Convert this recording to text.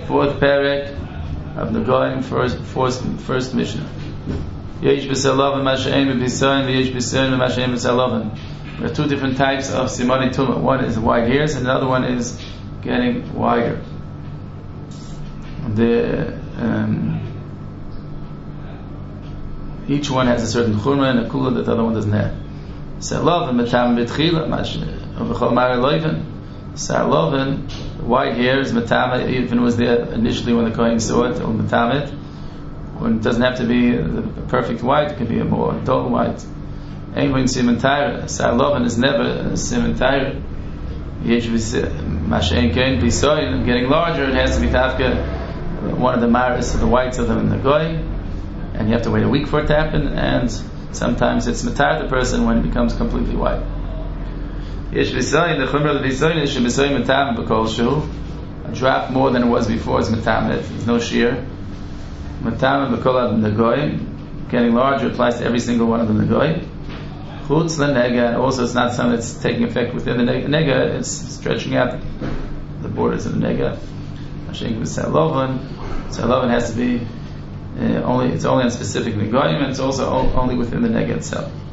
fourth parak of the Goyim, first Mishnah. Yesh b'salavan masha'im b'bisayin v'yesh b'sayin v'masha'im b'salavan. There are two different types of simani tumah. One is white hairs, and another one is getting wider. Each one has a certain chumrah and a kula that the other one doesn't have. Salavan matam b'tchila v'chol mari loiven. Salavan, white hair is matam, even was there initially when the Kohen saw it, or matamit. When it doesn't have to be the perfect white, it can be a more dull white. Anyone siman taira. Salavan is never siman taira. Mashen kain bisoyin, getting larger, it has to be tafka one of the maris of the whites of them in the goy, and you have to wait a week for it to happen, and sometimes it's matar the person when it becomes completely white. Yesh bisoyin, the chumrah of the bisoyin is bisoyin matam b'kol shu, a drop more than it was before is matam, there's no shear. Matam b'kol ad negoy, getting larger applies to every single one of the negoy. Chutz lenega, and also it's not something that's taking effect within the nega, it's stretching out the borders of the nega. Salavan has to be it's only on specific negoyim, and it's also only within the nega itself.